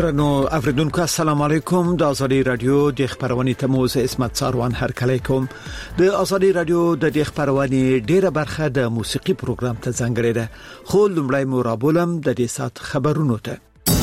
درنو اوریدونکو السلام علیکم د ازادي رادیو د خبرونې تموز اسمت ساروان هر کله کوم د ازادي رادیو د خبرونې ډیره برخه د موسیقي پروګرام ته ځانګړې ده خو لمړی مرابولم د دې سات خبرونو ته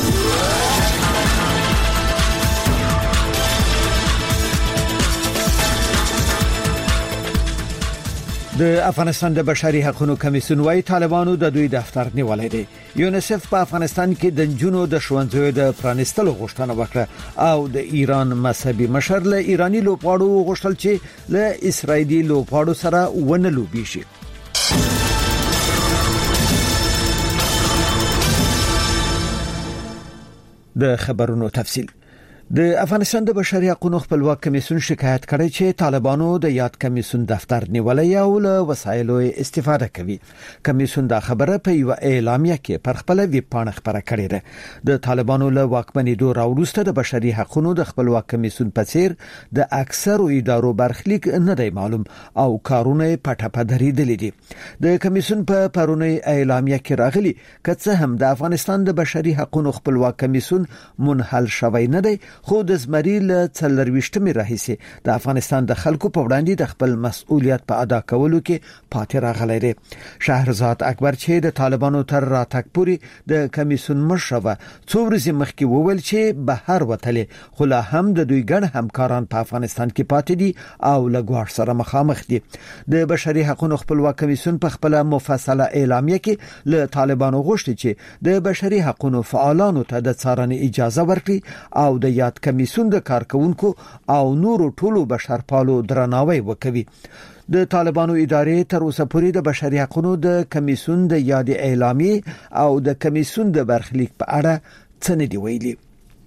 د افغانستان د بشري حقوقو کمیسیون وايي طالبانو د دوی دفتر نیولای دی یونیسف په افغانستان کې د جنونو د ښوونځیو د پرانیستلو غوښتنه وکړه او د ایران مذهبي مشر له ایرانی لوبغاړو غوښتل چې له اسرایلی لوبغاړو سره ونه لوبي شي د خبرونو تفصیل د افغانستان د بشري حقوقو خپلواک کمیسیون شکایت کړی چې طالبانو د یاد کمیسیون دفتر نیولای او له وسایلو استفاده کوي کمیسیون دا خبره په یو اعلامیه کې پر خپل ویب پاڼه خبره کړې ده د طالبانو له واکمنېدو راوروسته د بشري حقوقو د خپلواک کمیسیون په څیر د اکثرو ادارو برخلیک نه دی معلوم او کارونه پټه پدري دي د کمیسیون په پرونی اعلامیه کې راغلي کڅه هم د افغانستان د بشري حقوقو خپلواک کمیسیون منحل شوی نه دی خو د زمری له څلرويشتمې راهیسې د افغانستان د خلکو په وړاندې د خپل مسؤلیت په ادا کولو کې پاتې راغلی دی شهرزاد اکبر چې د طالبانو تر راتګ پوري د کمیسیون مشره څو ورځې مخکې وویل چې بهر وتلې خو لا هم د دوی ګڼ همکاران په افغانستان کې پاتې دي او له ګواښ سره مخامخ دي د بشري حقوقو خپلواک کمیسیون په خپل مفصله اعلامیه کې له طالبانو غوښتي چې د بشري حقوقو فعالانو ته د څارنې اجازه ورکړي او د یاد کمیسیون د کارکونکو او نورو ټولو بشرپالو درناوی وکوي د طالبانو ادارې تر اوسه پورې د بشري حقوقو د کمیسیون د یاد اعلامیه او د کمیسیون د برخلیک په اړه څه نه دی ویلي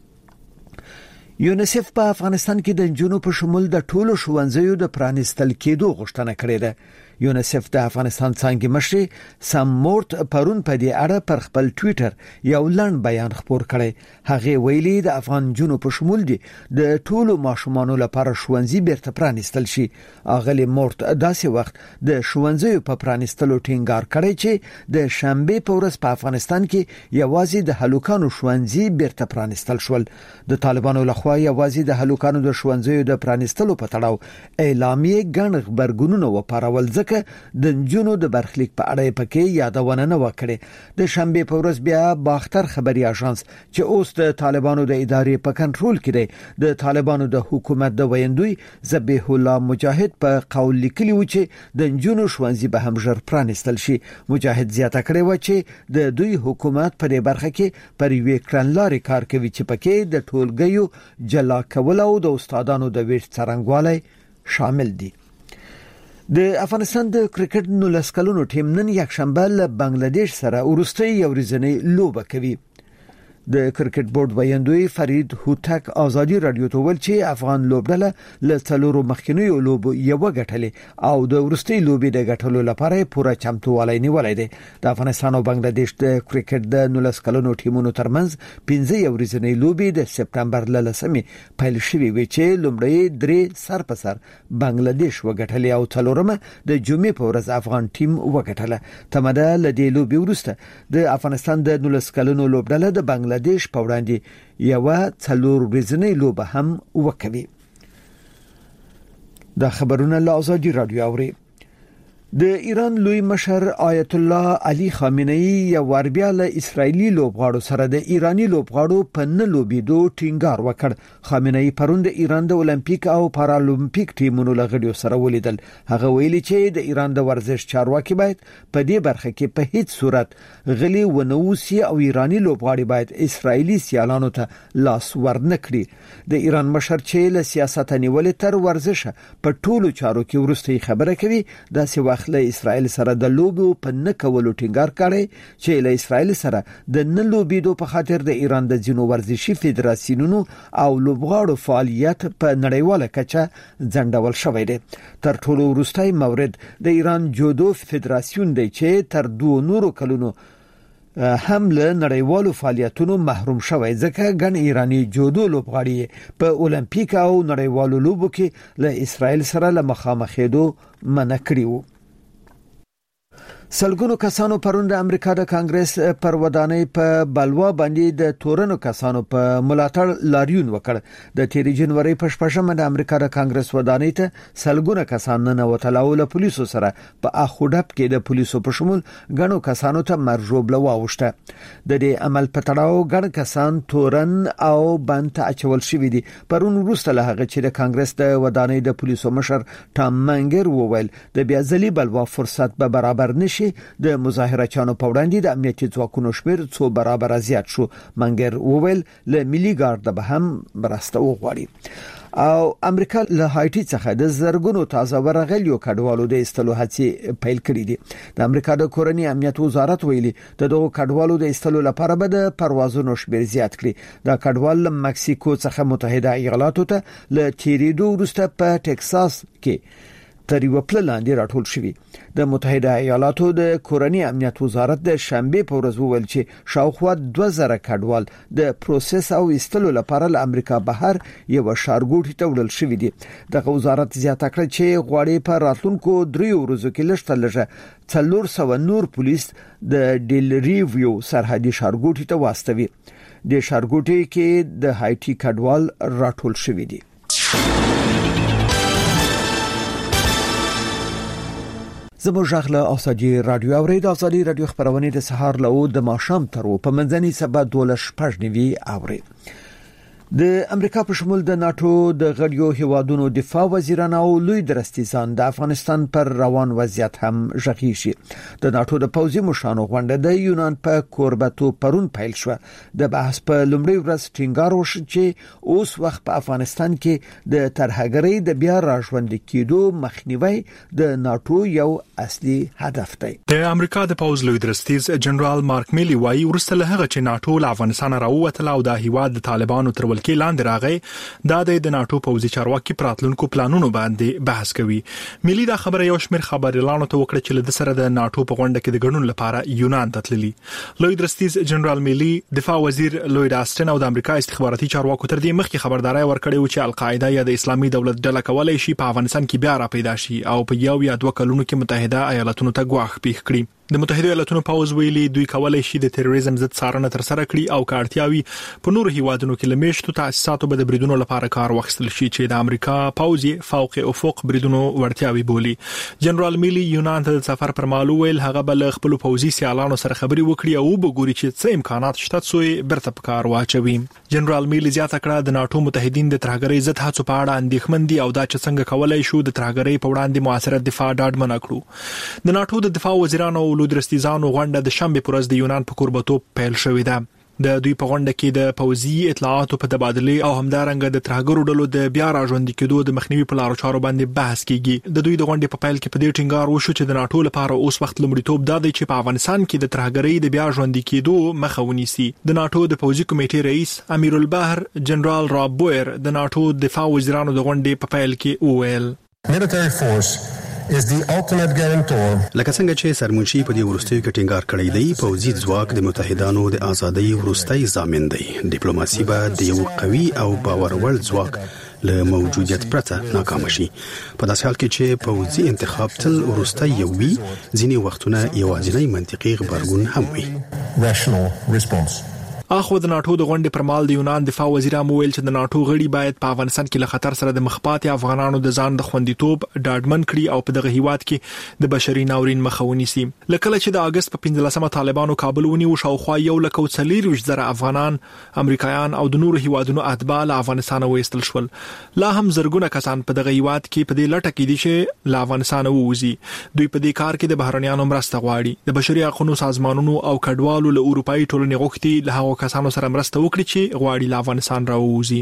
یونیسف په افغانستان کې د جنونو په شمول د ټولو ښوونځیو د پرانیستل کېدو غوښتنه کړې ده یونیسف د افغانستان څنګه مشر سام مورت پرون په دې اړه پر خپل ټوئیټر یو لنډ بیان خپور کړی هغه ویلي د افغان جنونو په شمول دي د ټولو ماشومانو لپاره ښوونځي بیرته پرانیستل شي اغلی مورت داسې وخت د ښوونځیو په پرانیستلو ټینګار کړی چې د شنبه په ورځ په افغانستان کې یوازې د هلوکانو ښوونځي بیرته پرانیستل شول د طالبانو لخوا یوازې د هلوکانو د ښوونځیو د پرانیستلو په تړاو اعلامیه ګڼ خبرګونونه وپارول ځکه د جنونو د برخلیک په اړه پکې یادونه نه وکړي د شنبه په ورځ بیا باختر خبري اژانس چې اوس د طالبانو د ادارې په کنټرول کې دی د طالبانو د حکومت د ویندوی ذبیح الله مجاهد په قول لیکلی و چې د جنونو ښوونځي به هم ژر پرانیستل شي مجاهد زیاته کړی و چې د دوی حکومت په دې برخه کې پر یوې کړنلارې کار کوي چې پکې د ټولګیو جلا کول او د استادانو د ویش څرنګوالي شامل دي د افغانستان د کرکټ 19 کلونو ټیم نن یک شنبه له بنگلاديش سره ورستۍ یو ورځنۍ لوبه کوي د کرکټ بورډ ویاندوی فرید هوتک ازادي رادیو ته ویل چې افغان لوبډله له څلورو مخکینیو لوبو یو غټلې او د ورستۍ لوبې د غټلو لپاره پوره چمتووالی نیولای دی د افغانستان او بنگلاديش د کرکټ د 19 کلونو ټیمونو ترمنځ 15 ورځنۍ لوبې د سپتمبر ل 10مې پیل شوې وي چې لومړی درې سر په سر بنگلاديش وغټلې او څلورمه د جمعې په ورځ افغان ټیم وغټله تمده ل دې لوبې وروسته د افغانستان د 19 کلونو لوبډله د بنگلاديش په وړاندې یو څلور ورځنۍ لوبه هم وکوي دا خبرونه له ازادي رادیو اوري د ایران لوی مشر آیت الله علي خامنه‌ای یو وربیا له اسرایلی لوبغاړو سره د ایرانی لوبغاړو په نه لوبېدو ټینګار وکړ خامنه‌ای پرون د ایران د اولمپیک او پارالمپیک ټیمونو لغړیو سره ولیدل هغه ویلي چې د ایران د ورزش چارواکي باید په دې برخه کې په هیڅ صورت غلي ونوسی او ایرانی لوبغاړي باید اسرایلی سیالانو ته لاس ورنکړي د ایران مشر چې له سیاست نیولې تر ورزش په ټولو چارو کې ورستي خبره کوي دا سی له اسرائیل سره د لوبو په نه کولو ټینګار کړي چې له اسرائیل سره د نه لوبېدو په خاطر د ایران د ځینو ورزشي فدراسیونونو او لوبغاړو فعالیت په نړیواله کچه ځنډول شوی دی تر ټولو وروستۍ مورد د ایران جودو فدراسیون دی چې تر 2 نورو کلونو هم له نړیوالو فعالیتونو محروم شوی ځکه ګڼ ایرانی جودو لوبغاړي په اولمپیک او نړیوالو لوبو کې له اسرائیل سره له مخامخېدو منع کړي وو سلګونو کسانو پرون د امریکا د کانګرس پر ودانۍ په بلوا باندې د تورنو کسانو په ملاتړ لاریون وکړ. د 13 جنوري په شپږمه د امریکا د کانګرس ودانۍ ته سلګونو کسان نه وتلاو له پولیسو سره په اخوډپ کې د پولیسو په شمول غنو کسانو ته مرجوبله واوښته. د دې عمل په تړاو غن کسان تورن او بند اچول شوې دي. پرون وروسته له هغه چې د کانګرس د ودانۍ د پولیسو مشر ټام منګر وویل د بیا ځلې بلوا فرصت به برابر نشي. د مظاهرچیانو په وړاندې د امنیتي ځواکونو شمیر 2 برابر زیات شو. منګر وویل له ملي ګارد به هم مرسته وغواړي. او امریکا له هایټي څخه د زرګونو تازه ورغلیو کډوالو د استلو هڅې پیل کړې دي. د امریکا د کورنۍ امنیت وزارت ویلي د دغو کډوالو د استلو لپاره به د پروازونو شمیر زیات کړي. دا کډوال له مکسیکو څخه متحده ایالاتو ته له تیریدو وروسته په ټکساس کې تر یو پل لاندې راټول شوی. د متحده ایالاتو د کورنۍ امنیت وزارت د شنبه په ورځ وویل چې شاوخوا 2000 کډوال د پروسس او استلو لپاره له امریکا بهر یو ښارګوټي ته وړل شوی دي. د وزارت زیاته کړ چې غواړي په راتلونکو 3 ورځو کې لږه 400 نور پولیس د ډیل ریویو سرحدي ښارګوټي ته واستوي. د ښارګوټي کې د هایټي کډوال راټول شوی دي. زموږ غږ اوساجي رادیو اورید اوساجي رادیو خبرونه د سهار له د ماښام تر په منځني سبا 12:15 اورید. د امریکا په شمول د ناتو د غړیو هیوادونو دفاع وزیران او لوی درستیزان د افغانستان پر روان وضعیت هم ژغوري شي. د ناتو د پوځي مشرانو غونډه د یونان په کوربتو پرون پیل شو. د بحث په لومړي ورځ ټینګار وشو چې اوس وخت په افغانستان کې د ترهګرۍ د بیا راژوند کېدو مخنیوي د ناتو یو اصلي هدف دی. د امریکا د پوځ لوی درستیز جنرال مارک میلی وايي ورسته له هغه چې ناتو له افغانستان راووتل او د هیواد د طالبانو تر کې لاندې راغی د ناتو پوځي چارواکي پراتلونکو پلانونو باندې بحث کوي. ملي دا خبره یو شمېر خبريالانو ته وکړه چې له سره د ناتو په غونډه کې د ګډون لپاره یونان ته تللی. لوی درستیز جنرال میلی دفاع وزیر لوید آستن او د امریکا استخباراتي چارواکو تر دې مخکې خبرداري ورکړې و چې القاعده یا د اسلامي دولت ډله کولای شي په افغانستان کې بیا را پیدا شي او په یو یا دوه کلونو کې متحده ایالاتونو ته ګواښ پیښ کړي. د متحده ایالاتونو پوځ ویلي دوی کولای شي د تروریزم ضد څارنه تر سره کړي او کارتیاوي په نور هیوادونو کې لمیشتو تاسیساتو به د بریدونو لپاره کار واخیستل شي چې د امریکا پوځ فوق افق بریدونو ورتیاوي بولي. جنرال میلی یونان ته د سفر پر مهال ویل هغه بل خپل پوځي سیالانو سره خبري وکړي او وګوري چې څه امکانات شته چې برته په کار واچوي. جنرال میلی زیاته کړه د ناتو متحدین د ترهګرۍ ضد هڅو په اړه اندېښمن دي او دا چې څنګه کولای شو د ترهګرۍ په وړاندې موثره دفاع ډاډمن کړو. د ناتو د دفاع وزیرانو او لوی درستیزانو غونډه د شنبه پر ورځ د یونان په کوربتو پیل شوې ده. د دوی په غونډه کې د پوځي اطلاعاتو په تبادله او همدارنګه د ترهګرو ډلو د بیا راژوندي کېدو د مخنیوي په لارو چارو باندې بحث کیږي. د دوی د غونډې په پیل کې په دې ټینګار وشو چې د ناتو لپاره اوس وخت لومړیتوب دا دی چې په افغانستان کې د ترهګرۍ د بیا ژوندي کېدو مخه ونیسي. د ناتو د پوځي کمیټې رئیس امیر البحر جنرال راب بویر د ناتو دفاع وزیرانو د غونډې په پیل کې وویل military force is the ultimate guarantor. لکه څنګه چې سرمنشي په دې ورستیو کې ټینګار کړی دی پوځي ځواک د متحدانو د ازادۍ ورستۍ ضامن دی. ډیپلوماسي به د یو قوي او باور وړ ځواک له موجودیت پرته ناکام شي. په داسې حال کې چې پوځي انتخاب تل ورستۍ یو وي ځینې وختونه یوازینی منطقي غبرګون هم وي. Rational response. اخو د ناتو د غونډې پر مهال د یونان دفاع وزیر مویل چې د ناتو غړي باید په افغانستان کې له خطر سره د مخپاتې افغانانو د ځان د خوندیتوب ډاډمن کړي او په دغه هیواد کې د بشري ناورین مخه ونیسي. لکه چې د اگست په 15مه طالبانو کابل ونیو شاوخوا 140,000 افغانان امریکایان او د نورو هیوادونو اتباع له افغانستان وایستل شول. لا هم زرګونه کسان په دغه هیواد کې په دې لټه کې دي چې له افغانستان ووځي. دوی په دې کار کې د بهرنیانو مرسته غواړي. د بشري حقوقو سازمانونو او کډوالو له اروپאי ټولنې غوښتي له کسانو سره مرسته وکړي چې غواړي له افغانستان راووځي.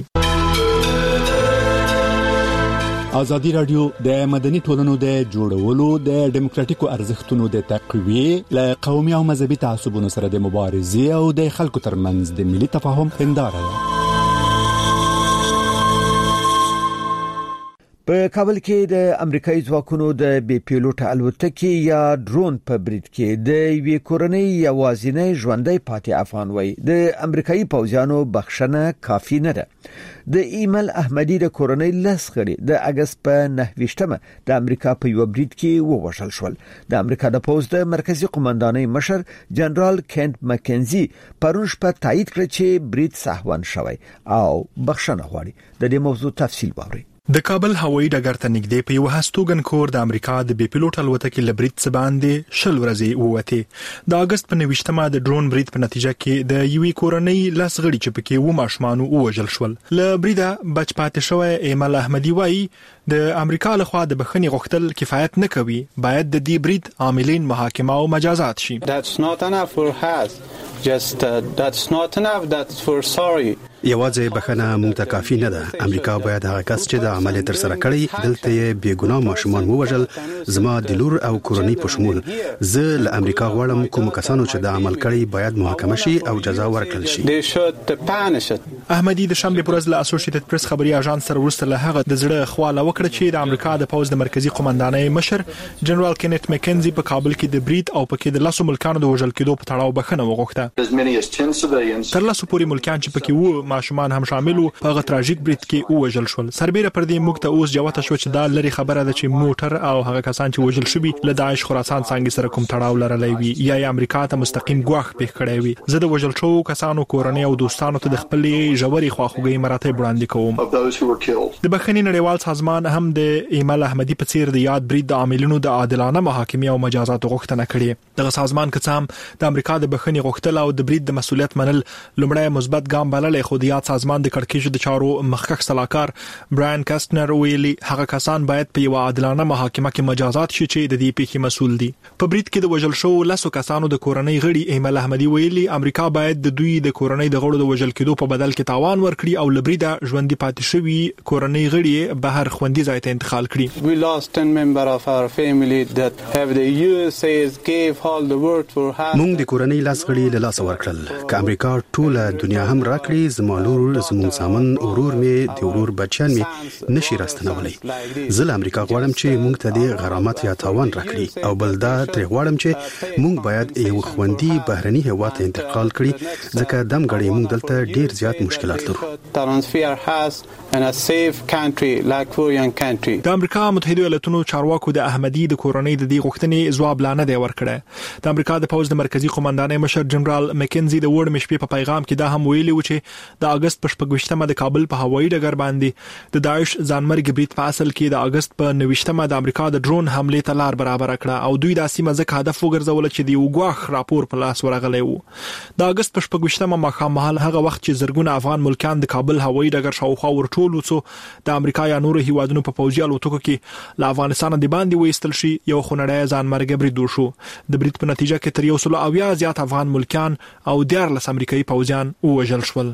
ازادي رادیو د مدني ټولنو د جوړولو د ډیموکراتیکو ارزښتونو د تقویه له قومي او مذهبي تعصبونو سره د مبارزې او د خلکو ترمنځ د ملي تفاهم هنداره ده. په کابل کې د امریکایي ځواکونو د بي پیلوټ الوتکې یا ډرون په برید کې د یوې کورنۍ یوازینی ژوندۍ پاتې افغان وای د امریکایي پوځیانو بخښنه کافي نه ده. د ایمل احمدی د کورنۍ لسغړي د اگست په 9 د امریکا په یو برید کې ووژل شول. د امریکا د پوځ د مرکزی قومندانۍ مشر جنرال کینت مکنزي پرون شپه تایید کړ چې برید سهوان شوی او بخښنه غواړي. د دې موضوع تفصیل واورئ. د کابل هوایي ډګر ته نږدې په یو هستوګن کور د امریکا د بي پیلوټ الوتکې لبرید څخه باندې شل ورځې ووته. د اگست په 9 د ډرون برید په نتیجه کې د یوې کورنۍ لسغړي چې پکې و ماشومان ووژل شول. لبریده بچ پاتې شوی ایمل احمدی وایي د امریکا لخوا د بخښنې غوښتل کفایت نه کوي، باید د دې برید عاملین محاکمه او مجازات شي. That's not enough for us. That's not enough. That's for sorry. یوازې بخښنه موږ ته کافي نه ده. امریکا باید هغه کس چې د عمل تر سره کړی دلته یې بیګناه ماشومان ووژل، زما د لور او کورنۍ په شمول. زه له امریکا غواړم کوم کسانو چې د عمل کړی باید محاکمه شي او جزا ورکړل شي. They should punish it. احمدی د شنبه پر ورځ له اسوسییټډ پریس خبري اژانس سره ورسره له هغه د زړه خواله وکړه چې د امریکا د پوځ د مرکزی قومندانۍ مشر جنرال کینت مکنزي په کابل کې د برید او پکې د لاسو ملکانو د وژل کېدو په تړاو بخښنه وغوښته. تر لاسو پورې ملکان چې پکې وو ماشومان هم شامل وو په هغه تراژیک برید کې وژل شول. سربېره پر دې موږ ته اوس جوته شو چې دا لري خبره ده چې موټر او هغه کسان چې وژل شوي له داعش خراسان څنګه سره کوم تړاو لرلی وي یا امریکا ته مستقیم ګواښ پېښ کړی وي. زه د وژل شوو کسانو کورنۍ او دوستانو ته د خپلې ژورې خواخوږۍ مراتب وړاندې کوم. د بخښنې نړیوال سازمان هم د ایمل احمدی په څیر د یاد برید د عاملینو د عادلانه محاکمې او مجازات غوښتنه کړې. دغه سازمان کڅام د امریکا د بخښنې غوښتل او د برید د مسؤلیت منل لومړی مثبت ګام بللی، خو د یاد سازمان د کړکېچ د چارو مخکښ صلاحکار براین کاستنر ویلي هغه کسان باید په یو عادلانه محاکمه کې مجازات شي چې د دې پیښې مسؤل دي. په برید کې د وژل شوو لسو کسانو د کورنۍ غړي ایمل احمدی ویلي امریکا باید د دوی د کورنۍ د غړو د وژل کېدو په بدل کې تاوان ورکړي او لبریده ژوندۍ پاتې شوي کورنۍ غړي بهر خوندي ځای ته انتقال کړي. We lost 10 member of our family that have the USA's gave all the word for her. موږ د کورنۍ لاس غړي له لاس ورکړل. که امریکا ټوله دنیا هم راکړي زموږ لور زموږ سامان ورور می د ورور بچیان می نشي راستنولای. زه له امریکا غواړم چې موږ ته د غرامت یا تاوان راکړي او بل دا تر غواړم چې موږ باید یو خوندي بهرني هوا ته انتقال کړي ځکه دم غړي موږ دلته ډیر زیات مشکلات لرو. Transfer has in a safe country like foreign country. د امریکا متحده ایالاتونو چارواکو د احمدی د کورنۍ د دې غوښتنې ځواب لا نه دی ورکړی. د امریکا د پوځ د مرکزی قومندانۍ مشر جنرال مکنزي د وړ مشپې په پیغام کې دا هم ویلي و چې د اگست په 28 د کابل په هوایي ډګر باندې د داعش ځانمرګ برید په اصل کې د اگست په 29 د امریکا د ډرون حمله ته لار برابر کړه او دوی د سیمه ځکه هدف وګرځول چې د وګواخ راپور په لاس ورغلی وو. د اگست په 28 مخامخ هغه وخت چې زرګونه افغان ملکان د کابل هوایي ډګر شاوخوا ورټول وڅو د امریکا یا نورو هیوادونو په پوځي الوتکو کې له افغانستان د باندې وېستل شي یو خونړی ځانمرګ برید وشو. د برید په نتیجه کې تر 100 زیات افغان ملکان او 14 امریکایي پوځیان ووژل شول.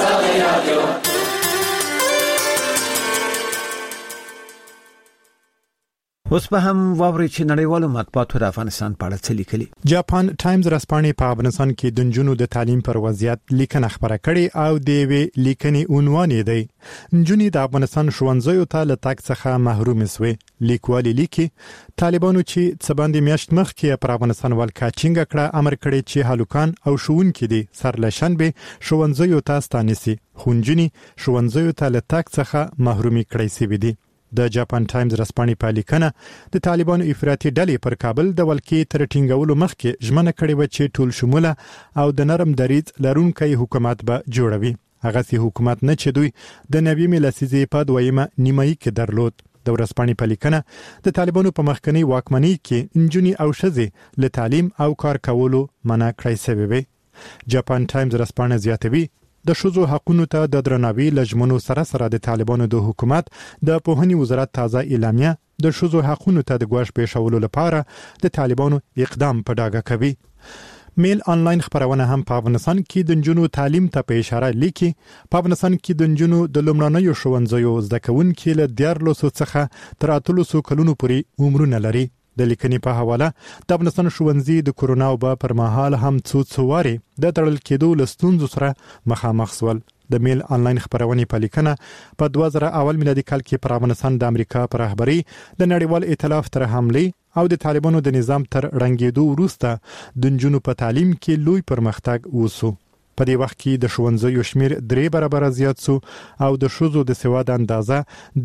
اوس په هم واوري چې نړیوالو مطبوعاتو د افغانستان په اړه څه لیکلي. جاپان ټایمز رسپانې په افغانستان کې د نجونو د تعلیم پر وضعیت لیکنه خبره کړې او د وی لیکنې عنوان دی نجونې د افغانستان ښوونځیو ته له تګ څخه محروم شوي. لیکوالي لیکي طالبانو چې څه باندې میاشت مخکې پر افغانستان ولکه چینګه کړه امر کړی چې هلوکان او ښوونکي دي سرلشن به ښوونځیو ته ستانسي. خونجنې ښوونځیو ته له تګ څخه محرومي کړی شوی دي. د جاپان ټایمز رسپانې په لیکنه د طالبانو افراطي ډلې پر کابل د ولکې تر ټینګولو مخکې ژمنه کړې و چې ټول شموله او د نرم دریځ لرونکی حکومت به جوړوي. هغه سي حکومت نه چې دوی د 90 لسیزې په دویمه نیمایي کې درلود. د ورځپاڼې په لیکنه د طالبانو په مخکنی واکمنۍ کې انجونی او ښځې له تعلیم او کار کولو منع کړای شوی وي. جاپان ټایمز رسپانې زیاتوي د ښځو حقوقو ته د درناوي لجمنو سره د طالبانو د حکومت د پوهنې وزارت تازه اعلامیه د ښځو حقوقو ته د ګواښ پېښولو لپاره د طالبانو اقدام په ډاګه کوي. میل آنلاین خبرونه هم په افغانستان کې د نجونو تعلیم ته په اشاره لیکي. په افغانستان کې د نجونو د لومړنیو ښوونځیو زده کوونکي له 14 څخه تر 18 کلونو پورې عمرونه لري. د لیکنې په حواله د افغانستان ښوونځي د کورونا وبا پر مهال هم څو وارې د تړل کېدو له ستونزو سره مخامخ شول. د میل انلاین خبرونې په لیکنه په 2000 اول میلادي کال کې پر افغانستان د امریکا پر رهبری د نړیوال ائتلاف تر حمله او د طالبانو د نظام تر رنګېدو وروسته د نجونو په تعلیم کې لوی پرمختګ وسو. په دې وخت کې د ښوونځیو شمیر 3 برابر زیات شو او د ښځو د سواد اندازه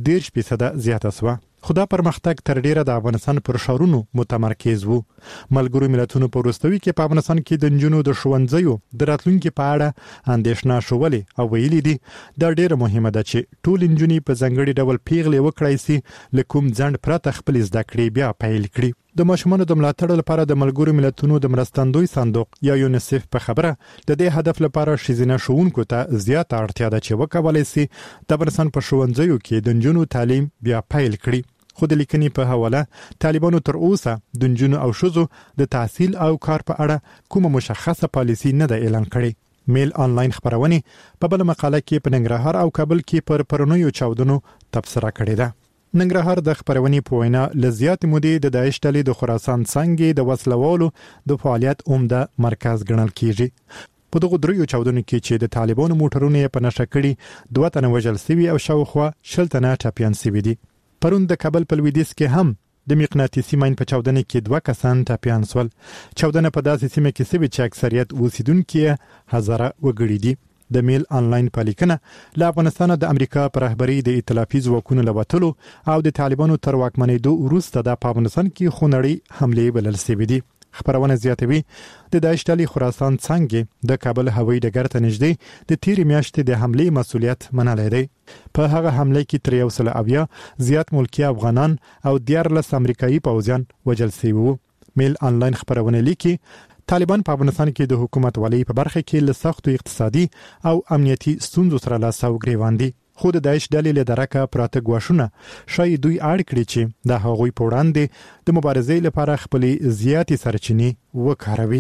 10% زیاته شوه. خدا پرمختګ تر ډیره د افغانستان پر شهرونو متمرکز وو. ملګرو ملتونو په وروستوي کې په افغانستان کې د نجونو د ښوونځیو د راتلونکو په اړه اندېښنه شولې او ویلي دي دا ډیره مهمه ده چې ټول نجونې په ځنګړي ډول پیغلې وکړای شي لکوم ځند پرته خپل زده کړې بیا پیل کړي. د ماشومانو د ملاتړ لپاره د ملګرو ملتونو د مرستندوی صندوق یا یونیسف په خبره د دې هدف لپاره شیزینه شوونکو ته زیاته اړتیا ده چې وکولای شي د افغانستان په ښوونځیو کې د نجونو تعلیم بیا پیل کړي. خو د لیکنې په حواله طالبانو تر اوسه د نجونو او ښځو د تحصیل او کار په اړه کومه مشخصه پالیسي نه ده اعلان کړې. میل انلاین خبرونه په بل مقاله کې په ننګرهار او کابل کې پر پرونیو چاودنو تبصره کړې ده. ننګرهار د خبرونې په وینا لزیات مودې د داعش ډلې د خراسان څنګه د وسلوالو د فعالیت عمده مرکز ګڼل کیږي. په دغه دریو چاودنو کې چې د طالبانو موټرونه په نشه کړي 2 تنه وژل شوي او شاوخوا 10 تنه ټپيان شوي دي. پرون د کابل په لویدیځ کې هم د مقناطیسي ماین په چاودنه کې 2 کسان ټپيان شول. چاودنه په داسې سیمه کې شوې چې اکثریت اوسیدونکو هزاره وګړي دي. د میل انلاین په لیکنه له افغانستان د امریکا پر رهبری د ائتلافي ځواکونو لوتلو او د طالبانو تر واکمنېدو وروسته د افغانستان کې خونړی حمله بلل شوې دي. خبرونه زیاتوي د داعش ډلې خراسان څنګه د کابل هوایي ډګر ته نږدې د تیرې میاشتې د حمله مسؤلیت منلی دی. په هغه حمله کې 370 زیات ملکی افغانان او 14 امریکایي پوځیان وژل شوي وو. میل انلاین خبرونه لیکي طالبان په افغانستان کې د حکومت ولې په برخه کې له سختو اقتصادي او امنیتي ستونزو سره لاس او ګریوان دي. خو د داعش ډلې له درکه پراته ګواښونه شاید دوی اړ کړي چې د هغوی په وړاندې د مبارزې لپاره خپلې زیاتې سرچینې وکاروي.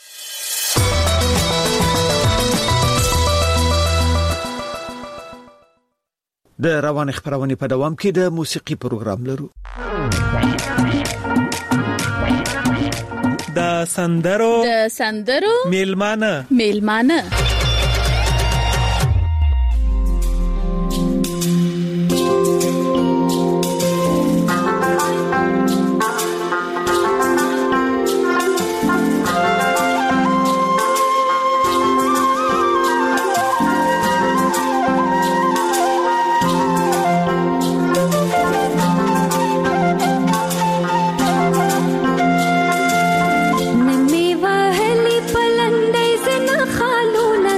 د روان خبرونه په دوام کې د موسیقي پروګرام لرو. د سندرو میلمانه نمی وهلی پلندې زنه خالونه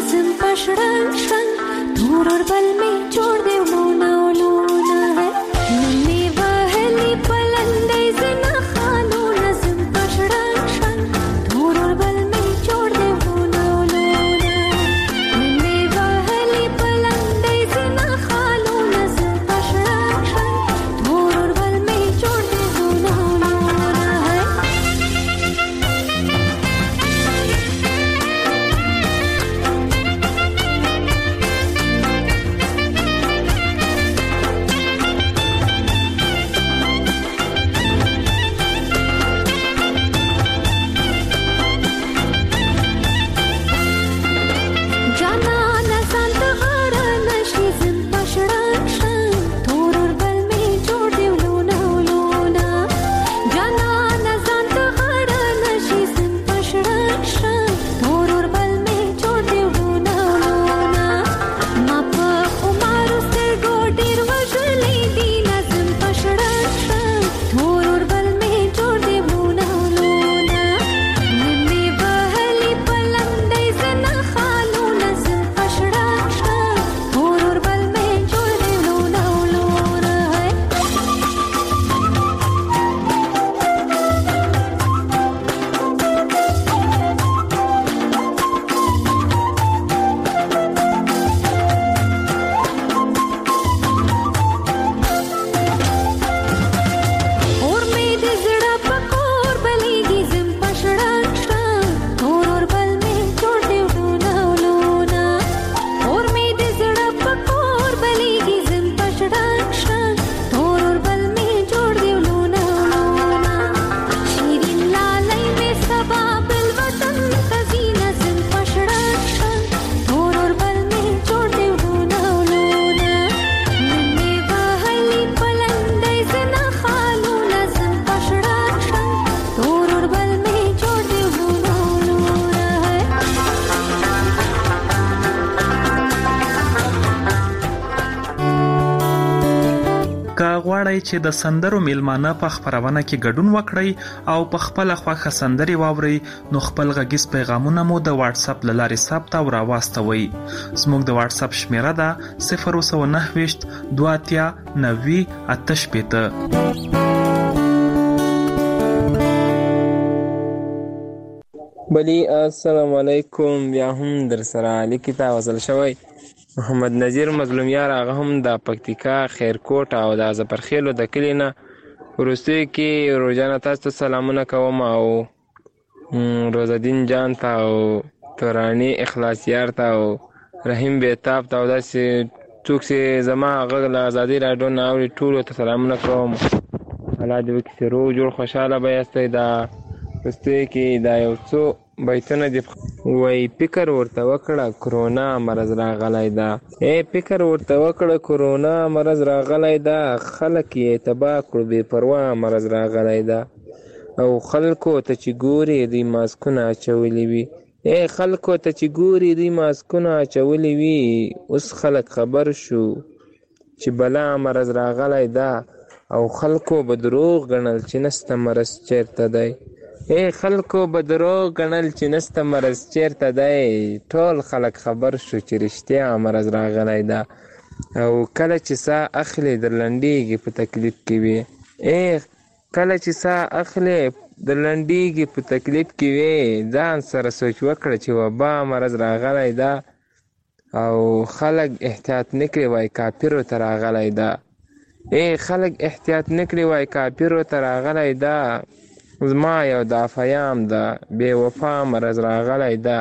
کړئ چې د سندرو میلمانه په خبرونه کې ګډون وکړئ او په خپل خوښه سندري واوري. نو خپل غږیز پیغامونه مو د واتس اپ لارې ثبت او راواستوي. زموږ د واتس اپ شمیره ده 029 23 90 88. بلی السلام علیکم. بیا هم در سره لیکتا وصل شوی محمد نذیر مظلومیار، هغه هم د پکتیکا خیرکوټ او د زپرخیلو د کلی نه. وروستیو کې روزانه تاسو ته سلامونه کوم او روزالدین جان ته او تورانی اخلاصیار ته او رحیم بیتاب ته او داسې څوک چې زما غږ له ازادي راډیو نه اوري ټولو ته سلامونه کوم. الله دې وکړي چې روغ جوړ خوشحاله به یاستئ. دا وروستیو کې دا یو څو بیتونه دي. وای فکر ورته وکړه کرونا مرض راغلی دا، فکر ورته وکړه کرونا مرض راغلی دا، خلک یې تباه کړو بې پروا مرض راغلی دا. او خلکو ته چې ګوري دوی ماسکونه اچولي وي، خلکو ته چې ګوري دوی ماسکونه اچولي وي. اوس خلک خبر شو چې بلا مرض راغلی دا، او خلکو به دروغ ګڼل چې نسته مرض چیرته دی. خلکو به دروغ ګڼل چې نسته مرض چیرته دی. ټول خلک خبر شو چې رښتیا مرض راغلی دا. او کله چې ساه اخلي درلنډیږي په تکلیف کې وي، کله چې ساه اخلي درلنډیږي په تکلیف کې وي. ځان سره سوچ وکړه چې وبا مرض راغلی دا، او خلک احتیاط نکړي وای کافرو ته راغلی دا. خلک احتیاط نکړي وای کافرو ته راغلی دا. زما یو دافیام دا بے وفا مرض راغلی دا.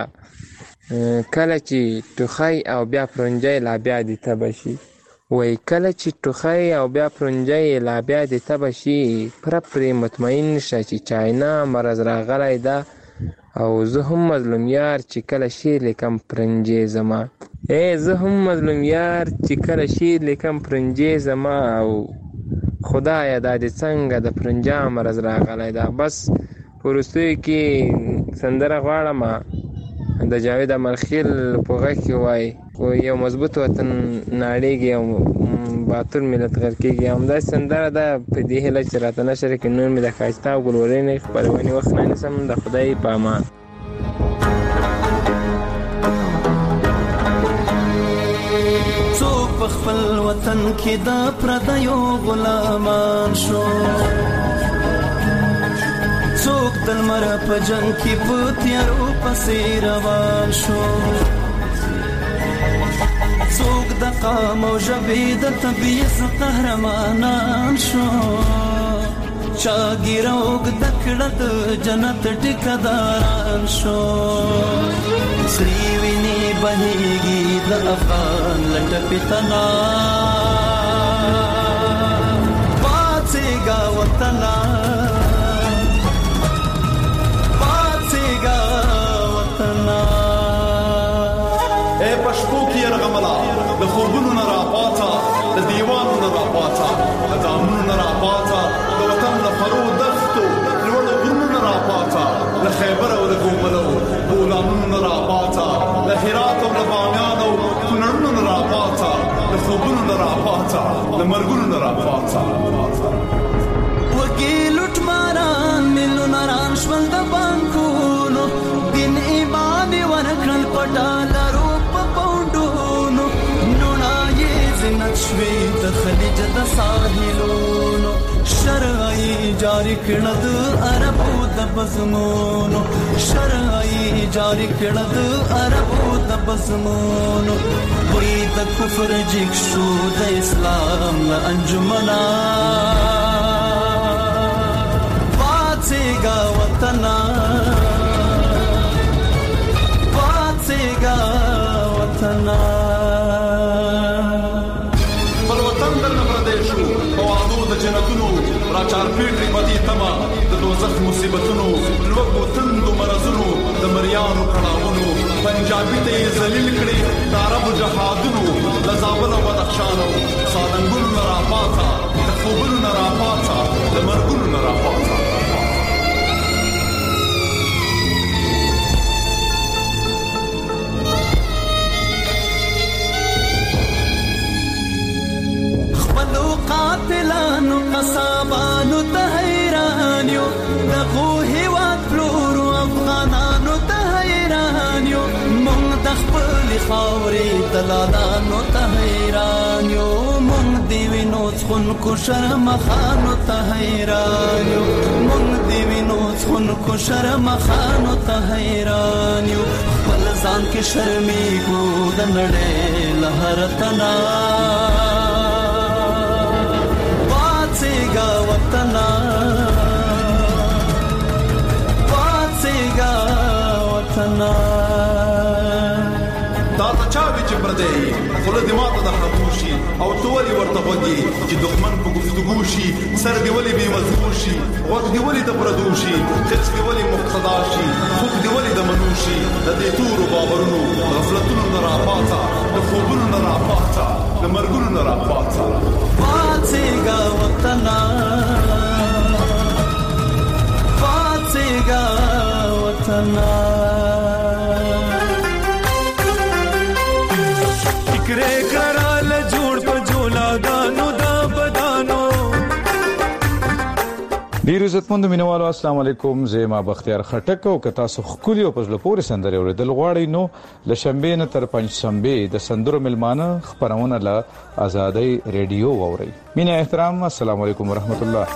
کله چې ټوخی او بیا پرنجی لا بیا دې تبه شي، وای کله چې ټوخی او بیا پرنجی لا بیا دې تبه شي، پرې مطمئن شه چې چاینا مرض راغلی دا. او زه هم مظلوم یار چې کله شعر لیکم پرنجی زما، زه هم مظلوم یار چې کله شعر لیکم پرنجی زما. او خدایا دا دې څنګه د پرنجا مرض راغلی دا. بس وروستیو کې سندره غواړم د جاوید امرخیل په غږ کې وای یو مضبوط وطن ناړېږي او باتور ملت غر کېږي. همداسې سندره ده په دې هیله چې راته نشر کړي. نور مې د ښایسته او ګلورینې خپرونې وخت نه نیسم. د خدای په امان. خپل وطن کې د پردیو غلامان شو، څوک د لمر په جنګ کې په تیارو پسې روان شو، څوک د قام او ژبې د تبعیض قهرمانان شو، چا ګیره اوږده کړه د جنت ټیکهداران شو. سرې وینې بهېږي د افغان له ټپې تنا، پاڅېږه وطنه پاڅېږه وطنه. په شپو کې یرغمله د خوبونو نه راپاڅه، د دیوانو نه راپاڅه، د دامونو نه راپاڅه، د وطن له فرو دښتو لوړو غرونو نه راپاڅه، له خیبر او د ګوملو بولانونو نه راپاڅه، له هرات او له بامیان او کونړونو نه راپاڅه، د خوبونو نه راپاڅه، د مرګونو نه راپاڅه. وږي لوټماران میلیونران شول د بانکونو، دین ایمان یې ورکړل په ډالرو په پونډونو، نوڼه یې زینت شوې د خلیج د ساحلونو، شرعي جاری کړه د عربو د بزمونو، شرعي جاری کړه د عربو د بزمونو. وی د کفر جګ شو د اسلام له انجمنا، پاڅېږه وطنه پاڅېږه وطنه. بل وطن درنه پردی شو په وعدو د جنتونو، راچار پیټري بدي تما د دوزخ مصیبتونو، لوږو تندو مرزونو د مریانو کړهونو، پنجابي ته یې ذلیل کړي د عربو جهادونو، د زابل او بدخشان او سالنګونو نه راپاڅه، د خوبونو نه راپاڅه، د مرګونو نه راپاڅه. قاتلانو خو هیواد پلورو افغانانو ته حیران یو مونږ د خپل خاورې دلالانو ته حیران یو مونږ دی وینو څخونکو شرمخانو ته حیران یو مونږ دی وینو څخونکو شرمخانو ته حیران یو خپل ځان کې شرمېږو د نړۍ له هر تنا پاڅېږه وطنه دا ته چا وی چې پردې خپل دماغ ته خاموشي او ټولي ورته وږي چې دښمن په گفتگو شي سر دی ولي به مزبور شي وخت دی ولي د پردوشي خص دی ولي مقتدا شي خوب دی ولي د منوشي د دې تور باورونو غفلتونو نه راپاتا د خوبونو نه راپاتا د مرګونو نه راپاتا پاتېږه وطنه پاتېږه وطنه فکرې کرال جوړ په جولادانو دا بدانو. ډیر عزتمند مینوالو السلام علیکم، زما بختیار خټک او کتا سو خولي او پزله پورې سندره اوریدل غواړي نو لشنبه نه تر پنځشنبه د سندرو ملمانه خبرونه له آزادۍ ریډیو ووري. مینه احترام، السلام علیکم ورحمت الله.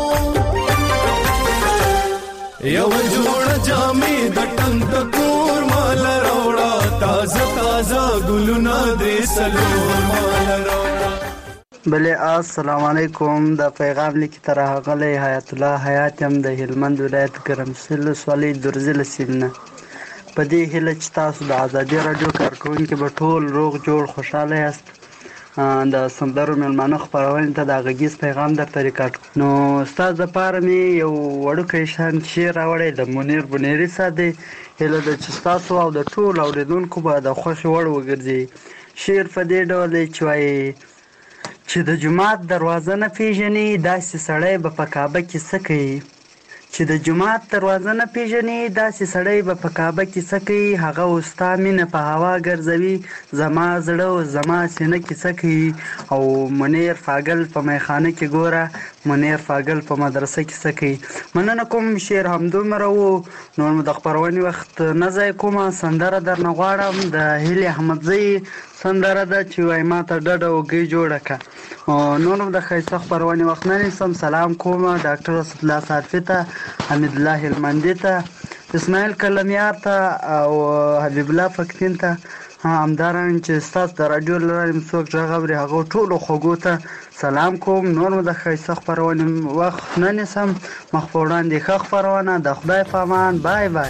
یو جوړ جامې د ټنګ کور مال راوړه تازه تازه ګلونه دې سلور مال راوړه. بله السلام علیکم. د پیغام لیک تر غلې حیات الله حیات هم د هلمند ولایت ګرمسل سوالي درزل سیمنه په دې هله چې تاسو د آزادي رادیو کارکونکو به ټول روغ جوړ خوشاله یاست. د سندرو ملمانه خبرونه ته د غږیز پیغام در طریقات نو استاد د پاره می یو وړوکی شان شعر راوړی د منیر بنيري ساده هله د چستاسو او د ټول اوریدونکو به د خوشي وړ وګرځي. شعر په دې ډول چې وایي چې د جمعات دروازه نه پیژني داسې سړی به په کعبه کې څه کوي، چې د جمعات دروازه نه پیژني داسې سړی به په کعبه کې څه کوي، هغه اوستا مینه په هوا ګرځوي زما زړه او زما سینه کې څه کوي. او منیر فاگل په میخانه کې ګوره منیر فاگل په مدرسه کې څه کوي. مننه کوم شعر همدومره و نور د خبرونې وخت نه ځای کومه سندره درنه غواړم د هیلې احمدزی سندره ده چې وای ما ته ډډه وګي جوړه کا نور د خیسه خبرونې وخت نه نسم. سلام کوم ډاکټر اسد الله صافی ته، حمید الله هلمندی ته، اسماعیل کلمیار ته او حبیب الله فکتین ته، همدارن چې استاد د رادیو لري مسوک ژغوري هغه ټولو خوګو ته سلام کوم. نور د خیسه خبرونې وخت نه نسم مخفوران دي خبرونه د خدای په امان. بای بای.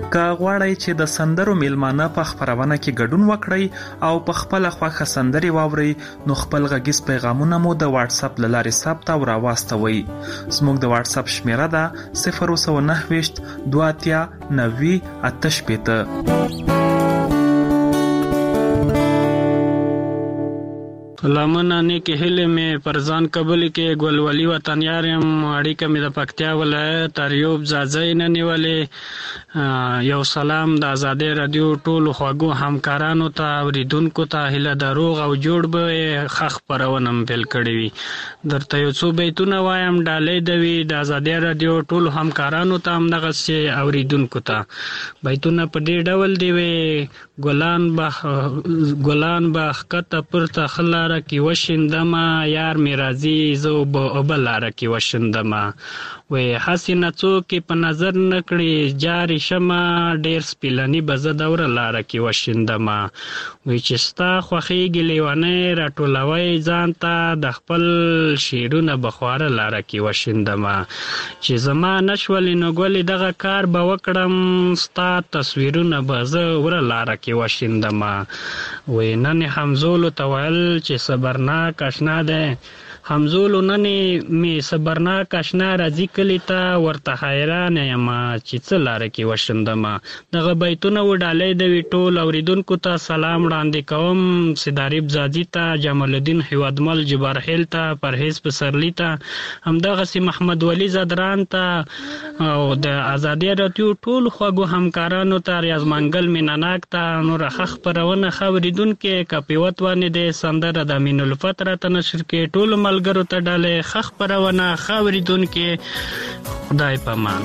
که غواړئ چې د سندرو میلمانه په خبرونه کې ګډون وکړئ او په خپل خوښه سندري واورئ نو خپل غږیز پیغامونه مو د واتس اپ لارې ثبت او راواستوئ. زموږ د واتس اپ شمیره ده 090 23 90 88. سلامونه نیکی هیله می پرزان قبول کې ګلولي وطنیار يم اړیکه می د پکتیا ولایت اریوب زازای نه نیولې. یو سلام د آزادۍ رادیو ټول خواږو همکارانو ته اوریدونکو ته هیله دروغ او جوړ به خخ پرونم بل کړی وي. درته یو څو بیتونه وایم ډالې دوي د آزادۍ رادیو ټول همکارانو ته هم دغه سي اوریدونکو ته بیتونه په دې ډول دی وي. ګلان باخ کته پرته خلاره کی وشندما یار می راضی زو بلاره کی وشندما وی حسینه څوک په نظر نکړي جاری شمه ډیر سپیلنی بزه دور لاره کی وشندما وی چې ستا خوخي ګلیونه راټولوي ځانته د خپل شیرونه بخواره لاره کی وشندما چې زما نشول نو ګولې دغه کار به وکړم ستا تصویرونه بزه ور لاره کی وشندما وی نن همزولو توال چې صبرناک آشنا ده همزولو ننی می صبرناک آشنا راځي کلی ته ورته حیران یم چې څه لاره کې وشندما. دغه بیتونه وډالې د ټول اوریدونکو ته سلام وړاندې کوم. سیداریب زادی ته جمال الدین هیوادمل جبارهل ته پرهیز پسرلی ته همدغه سي محمد ولی زدران ته او د آزادۍ رادیو ټول خواږو همکارانو ته ریاض منګل میناناک ته نور خخ پرونه خوریدونکو کپیوت ونه د سندره د امین الفتره ته نشر کې ټول ملګرو ته ډاله خخ پرونه خوریدونکو خدای پامان.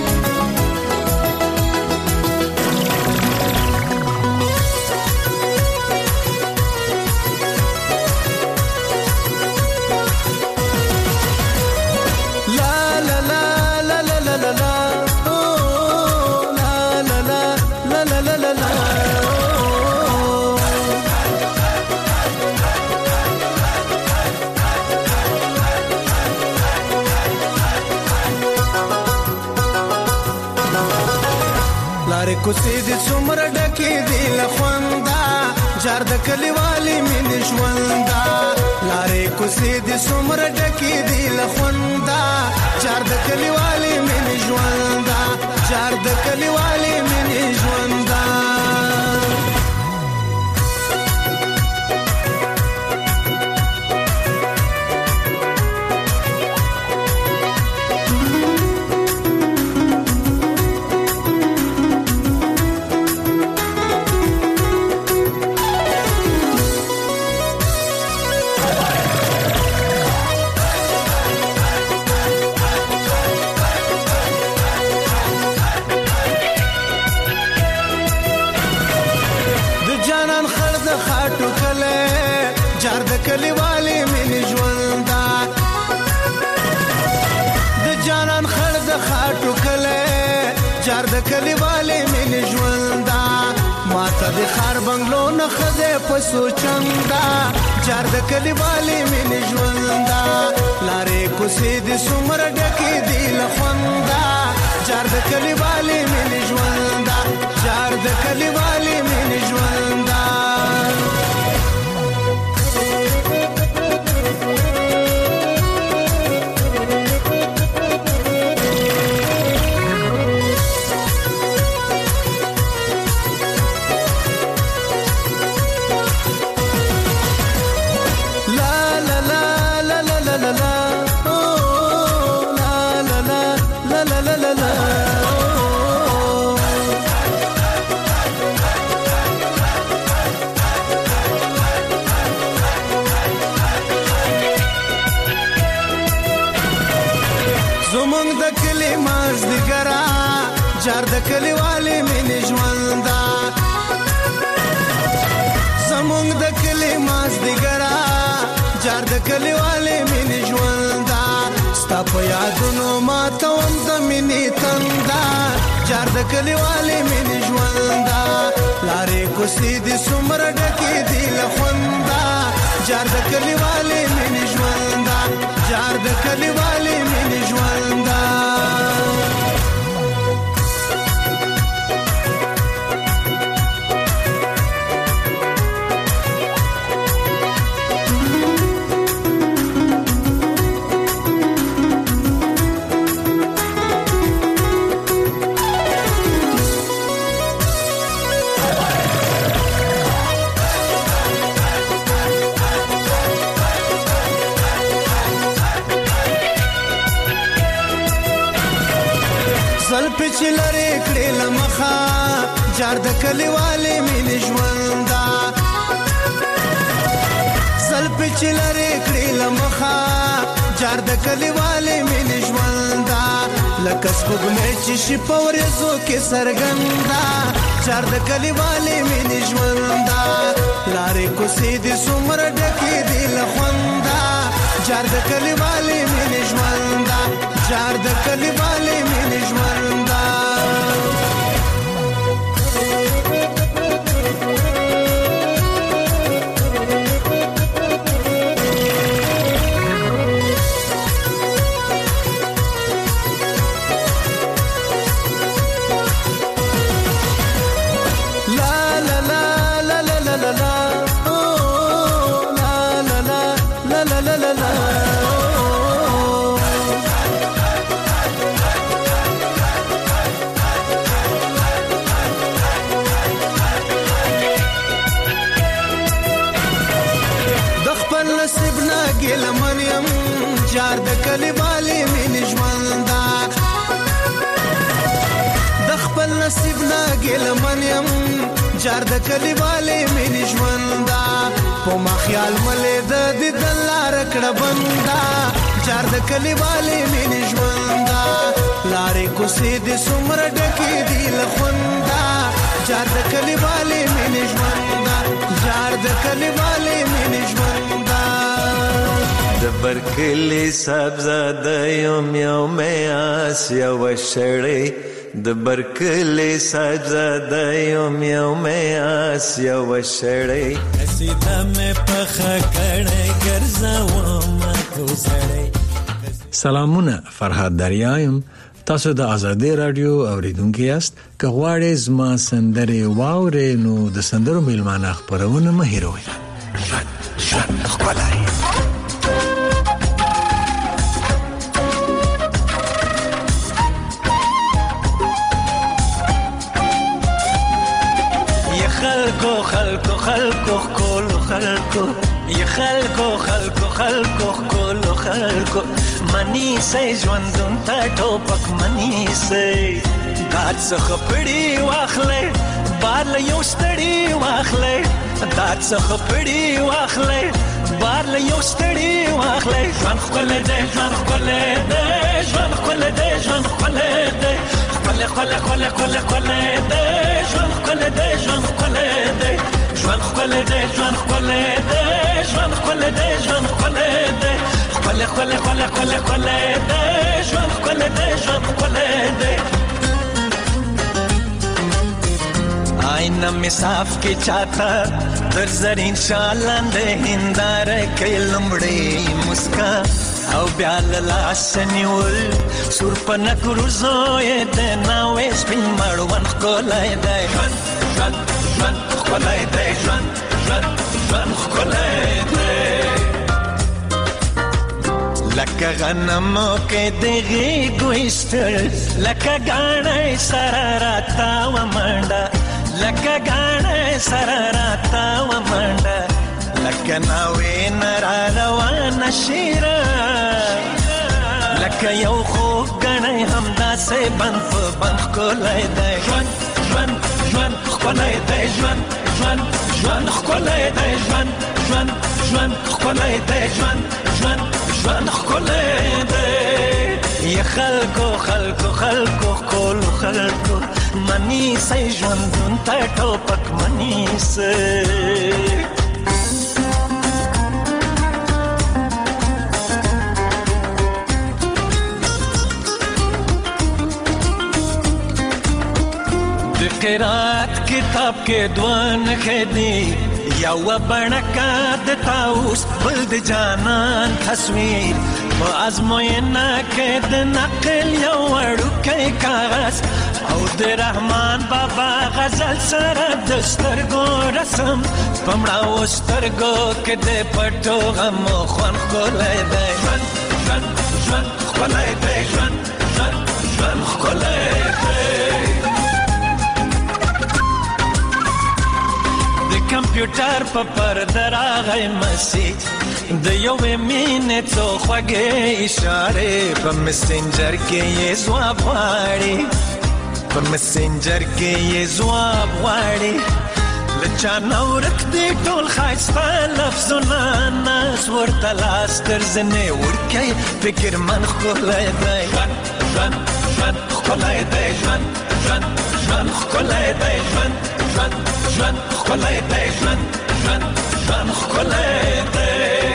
کوڅې د څومره ډکې دي لخوندا جار د کلیوالي مين ژوندا لارې کوڅې د څومره ډکې دي لخوندا جار د کلیوالي مين ژوندا جار د کلیوالي مين ژوندا جار د کلیوالي مين ژوندا د جانان خړ د خاطو کله جار د کلیوالي مين ژوندا ماته د خار بنگلو نه خزه پسو چندا جار د کلیوالي مين ژوندا لارې کوسې د سمر ډکې دی لخوندا جار د کلیوالي مين ژوندا جار د کلیوالي مين ژوندا جار د کلیوالي مين ژوندا زمونږ د کلی ماز دیګرا جار د کلیوالي مين ژوندا ستا په یادونو ماته وم د مینې تندا جار د کلیوالي مين ژوندا لارې کوڅې د سمر ډکې دی لخوندا جار د کلیوالي مين ژوندا جار د کلیوالي مين ژوندا زلپې چې لرې کړې له مخه جار د کلیوالې مینې ژونده زلپې چې لرې کړې له مخه جار د کلیوالې مینې ژونده لکه سپوږمۍ چې شي په ورېځو کې څرګنده جار د کلیوالې مینې ژونده لارې کوڅې دې څومره ډکې دي له خونده جار د کلیوالې مینې ژونده جار د کلیوالې مینې ژونده جار د کلیوالې مینې ژونده د خپل نصیب نه ګیلمن یم جار د کلیوالې مینې ژونده په ما خیال ملې د دیدن لاره کړه بنده جار د کلیوالې مینې ژونده لارې کوڅې دې څومره ډکې دي له خونده جار د کلیوالې مینې ژونده جار د کلیوالې مینې ژونده د برکلی سبزاده یم یوم آس یو شړی د برکلی سبزاده یم یوم آس یو شړی سیده مې پخه کړی ګرځوم تو سړی سلامونه فرهاد دریایم تاسو د آزادۍ رادیو اوریدونکو یاست که غواړئ زما سندرې واورئ نو د سندرو میلمانه خپرونه مه هېروئ ژوند ښکلی خلکو کولو خلکو یا خلکو کولو خلکو منی سي ژوندون ته ټوپک منی سي دات څخه پړی واخلې بار له یو ستړي واخلې دات څخه پړی واخلې بار له یو ستړي واخلې ژوند خپل دې ژوند خپل دې ژوند خپل دې ژوند خپل دې خپل خپل خپل خپل خپل دې ژوند خپل دې ژوند خپل دې ژوند خپل دې ژوند خپل دې ژوند خپل دې ژوند خپل دې خپل خپل خپل خپل خپل دې ژوند خپل دې ژوند خپل دې آئینه می صاف کی چاته در زرین شالند هندار کې لمړې مسکا او بیا لاس نیول سور پنه کروزوې د ناوې سپین مړوند کولای دی ژوند کولای دی ژوند کولای دی لکه غنمو کې دغه ګوښتل لکه غاڼې سره راتا و منډه لکه غاڼې سره راتا و منډه لکه ناوې نرا روان شیره لکه یو خو غنې همدا سه بند کولای دی ژوند کولای دی ژوند کولای دی ژوند کولای دی ژوند کولای دی یا خلکو کولو خلکو منی سي ژوندون ته ټوپک منی سي قرات کتاب کې دوان خدي یو بڼکا د تاوس بل د جانان تصویر په ازموینه کې د نقل یو وړوکی کاغذ او د رحمان بابا غزل سره د سترګو رسم پمړاو سترګو کې د پټو غم خوان کولای دی ژوند کولای دی ژوند کولای دی کمپیوټر په پرده راغی مسیح د یو مینې څو خوږې اشارې په مسنجر کې یې ځواب غواړي په مسنجر کې یې ځواب غواړي لچا نورک دې ټول ښایسته لفظونه ناز ورته لاس تر زنې ورکوي فکر من ښکلی دی ژوند ژوند ژوند ښکلی دی ژوند ژوند ژوند ښکلی دی ژوند ژوند ژوند ښکلی دی ژوند ژوند ژوند ښکلی دی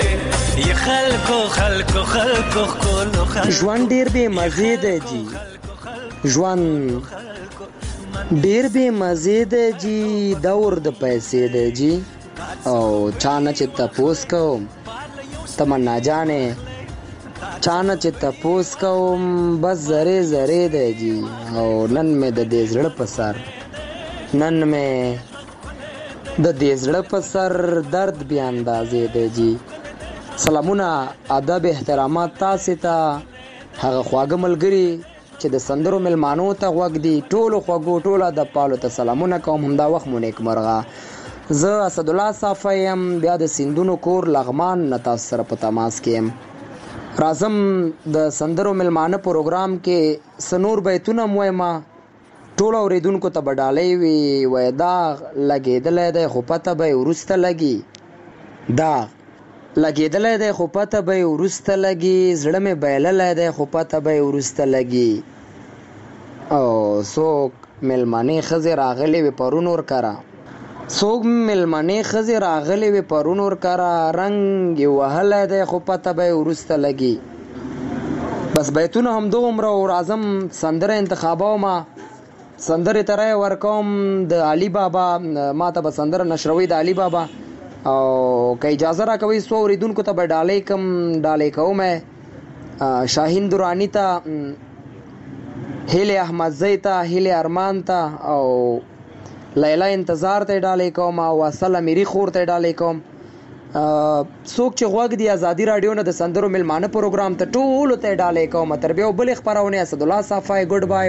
خلکو خلکو خلکو خلکو ژوند ډیر بے مزه دی جی ژوند ډیر بے مزه دی جی دور د پیسې دی جی او چانه چې تپوس کوم تمنا جانې چانه چې تپوس کوم بس زره زره دی جی او نن مې د دې زړه په سر نن مې د دې زړه په سر درد بیا اندازې دی جی سلامونه ادب احترامات تاسو ته هغه خواږه ملګری چې د سندرو ملمانو ته غوږ دی ټولو خوږو ټوله د پالو ته سلامونه کوم همدا وخت مو نیک مرغه زه اسد الله صافی یم بیا د سیندونو کور لغمان نه تاسو سره په تماس کې یم راځم د سندرو ملمانه پروګرام کې سنور بیتونه مویما ټولو اوریدونکو ته بډالۍ وي وای دا لګېدلی دی خو پته به یې وروسته لګي دا لګېدلی دی خو پته به یې وروسته لګي زړه مې بایللی دی خو پته به یې وروسته لګي او څوک مېلمنې ښځې راغلې وې پرون ورکره څوک مېلمنې ښځې راغلې وې پرون ورکره رنګ یې وهلی دی خو پته به یې وروسته لګي بس بیتونه همدومره او راځم سندره انتخابومه سندرې ته رایه ورکوم د علي بابا ما ته به سندره نشروي د علي بابا او که اجازه را کوي څو اوریدونکو ته به ډالۍ کوم شاهین درانی ته هیله احمدزی ته هیله ارمان ته او لیلا انتظار ته ډالۍ کوم او اصل امیری خور ته ډالۍ کوم څوک چې غوږ دی ازادي رادیو نه د سندرو ملمانه پروګرام ته ټولو ته ډالۍ کوم تر بیا بل خبرونه اسد الله صافی ګډ بای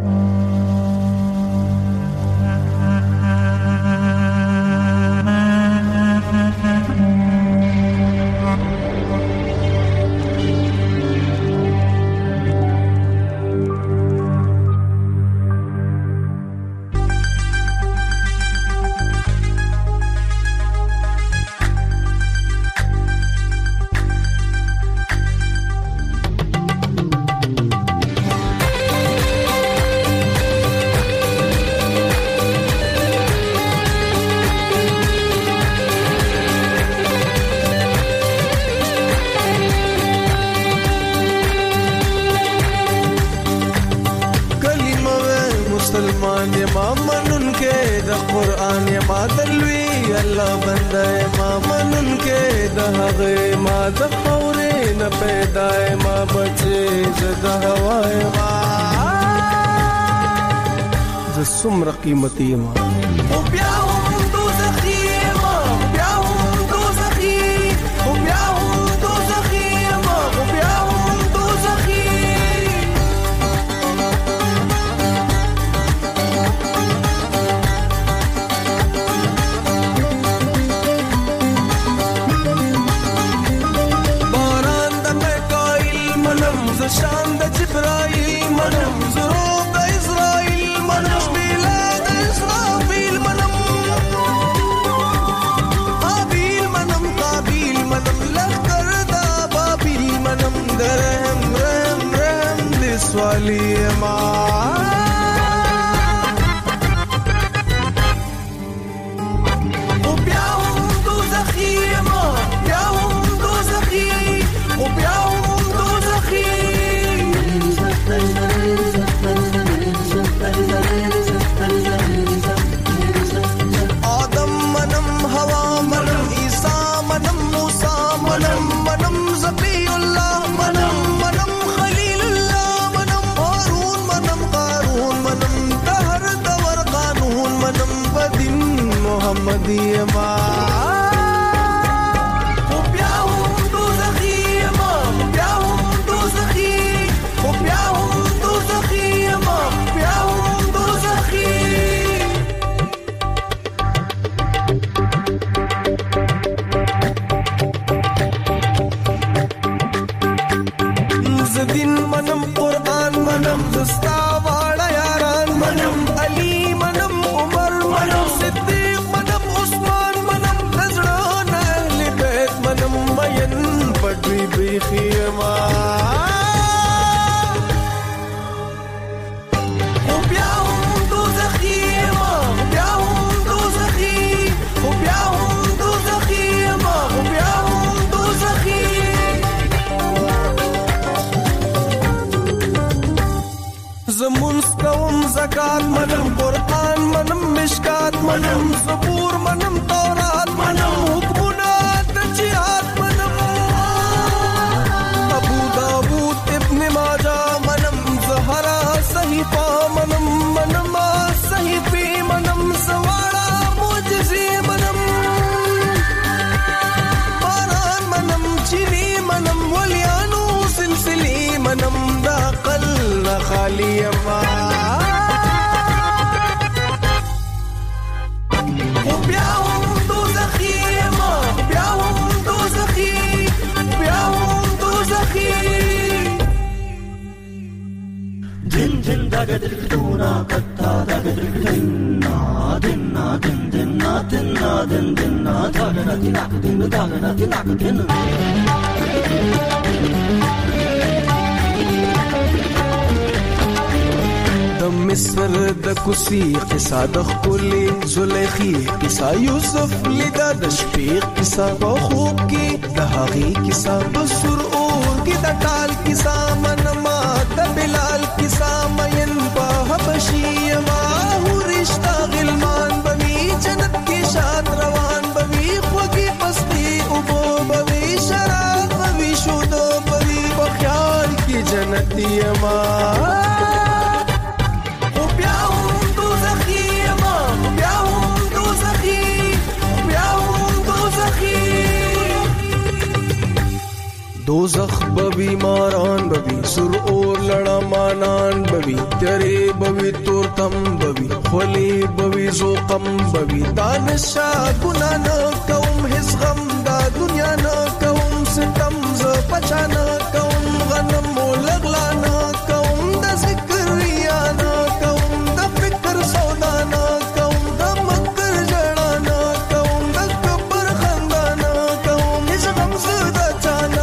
څومره قیمتي ما او بیا هم دوزخي ما بیا هم دوزخي او بیا هم دوزخي ما بیا هم دوزخي باران د میکائیل منم ز شان د جبرائیل منم زرو د اسرائیل منم والی ما او بیا هم دوزخی ما بیا هم دوزخی او بیا هم دوزخی آدم منم هوا منم عیسی منم موسی منم زبی الله منم خلیل الله محمدی ما او بیا هم دوزخی ما بیا هم دوزخی او بیا هم دوزخی ما بیا هم دوزخی ستا واړه یاران منم علي منم عمر منم صدیق منم عثمان منم نظر نه اهل بیت منم مین پټوي بخیما زمونس کوم زکات منم قرآن منم مشکات منم زبور منم تورات منم حکمونه د جهاد منم ابو داود ابن ماجه منم زهرا صحیفه منم منم صحیفه منم سواړه معجزې منم باران منم چینی منم ولیانو سلسلې منم دا قل خالی ما د مصر د کوسی قصه د خولي زلیخي قصه یوسف لیدا د شپې قصه په خوب کې د هغې قصه په سر اور کې د ټال قصه منما د بلال قصه مین په حبشي ما ورشتہ غلمان بوي جنت کې شاد روان بوي خوږي پستي او بوي شراب بوي شودو بوي په خیال کې جنتي ما دوزخ بوی ماران بوی سر اور لڑا مانان بوی تیرے بوی تورتم بوی خلی بوی زوقم بوی دانشا گناہ نہ کوم حس غم دا دنیا نہ کوم ستم ز پچا نہ کوم غنم لغلا نہ کوم دا ذکر ریا نہ کوم دا فکر سودا نہ کوم دا مکر جڑا نہ کوم دا کبر خندا نہ کوم حس غم زدا چانا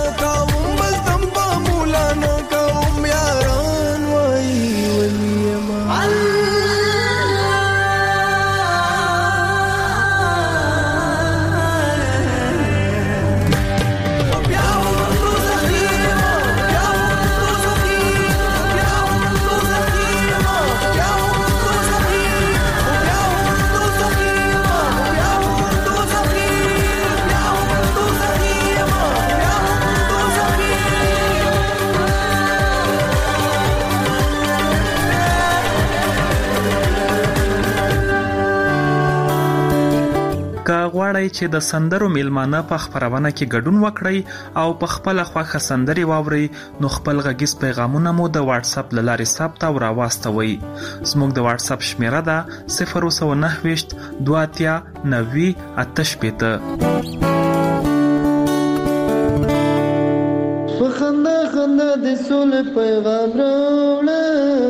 غواړئ چې د سندرو میلمانه په خبرونه کې ګډون وکړئ او په خپل خوښه سندري واورئ نو خپل غږیز پیغامونه مو د واتس اپ لارې ثبت او راواستوئ. زموږ د واتس اپ شمیره ده 029 23 90 88. خندا خندا د سولې پیغام راوړه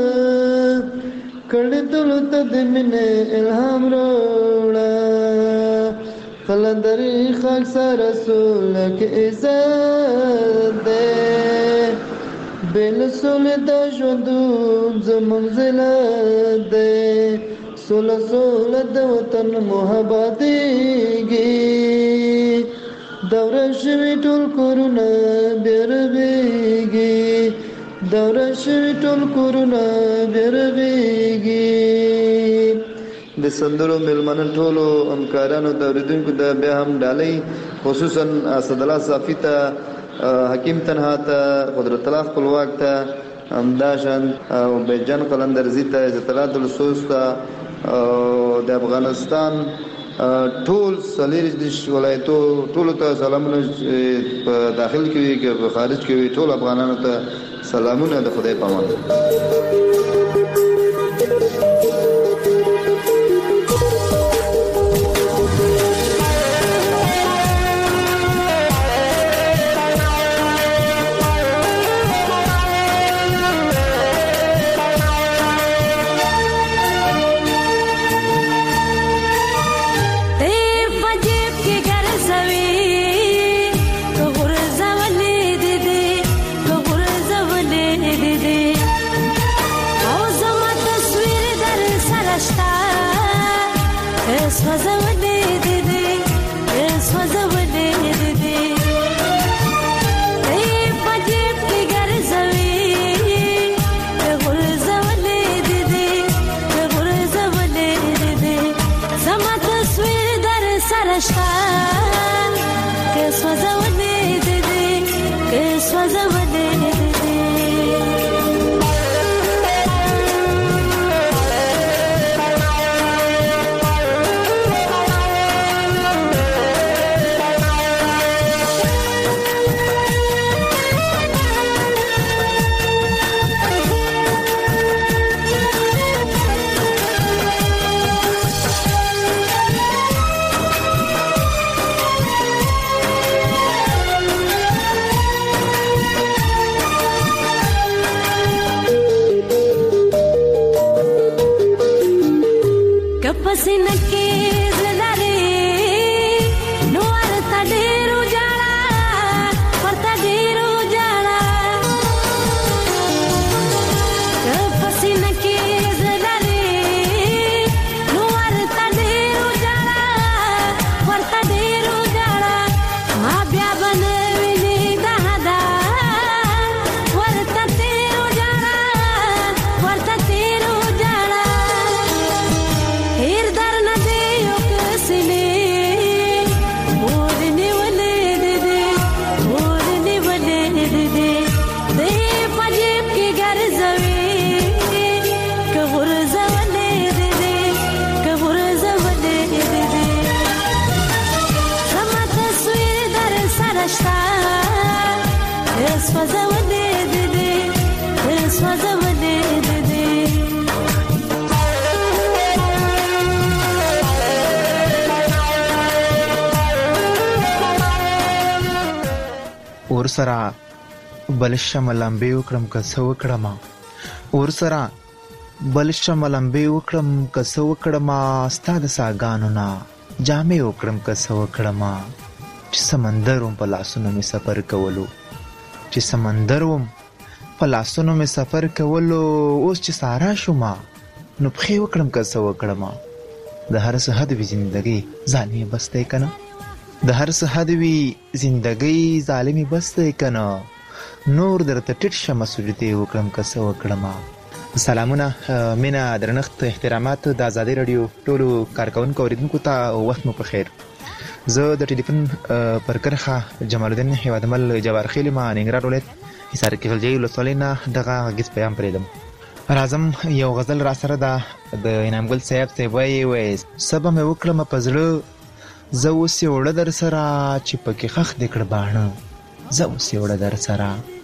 کړه دلته د مینې الهام راوړه قلندری خاک سر رسول کې عزت ده بل سول د ژوندون زمون زلت ده سول د وطن محبت دیږي دوره شوی ټول کورونه بیربېږي دوره شوی ټول کورونه بیربېږي د سندرو ملمنن ټولو همکارانو د اوریدونکو د بیا هم ډالۍ خصوصا اسد الله صافی ته حکیم تنها ته قدرت الله خپلواک ته همداشان او بیجان قلندرزی ته عزت الله دلسوس ته د افغانستان ټول سلیریج د ولایتو ټول ته سلامونه په داخل کې کې په خارج کې ټول افغانانو ته سلامونه د خدای په امان. ورسره بل شملمبې وکړم که څه وکړم ورسره بل شملمبې وکړم که څه وکړم ستا د ساګانو نه جامې وکړم که څه وکړم چې سمندر وم په لاسونو مې سفر کولو چې سمندر وم په لاسونو مې سفر کولو اوس چې سارا شوم نو پښې وکړم که څه وکړم د هر څه حد وي زندګي ظالمي بس دی که نه د هر څه حد وي زندګۍ ظالمي بس دی که نه نور درته ټیټ شمه سجدې وکړم که څه وکړم. سلامونه، مینه، درنښت، احترامات د ازادي راډیو ټولو کارکوونکو اوریدونکو ته وخت مو په خیر. زه د ټلیفون پر کرښه جمال الدین هیوادمل جوارخیل ما ننګرهار ولایت حصار کښلجۍ ولسوالۍ نه دغه غږیز پیغام پرېږدم. راځم یو غزل را سره ده د انعامګل صاحب صاحب وایي څه به مې وکړمه په زړه زه اوس یې وړه در سره چې پکې خښ دې کړ باڼه زه اوس یې وړه در سره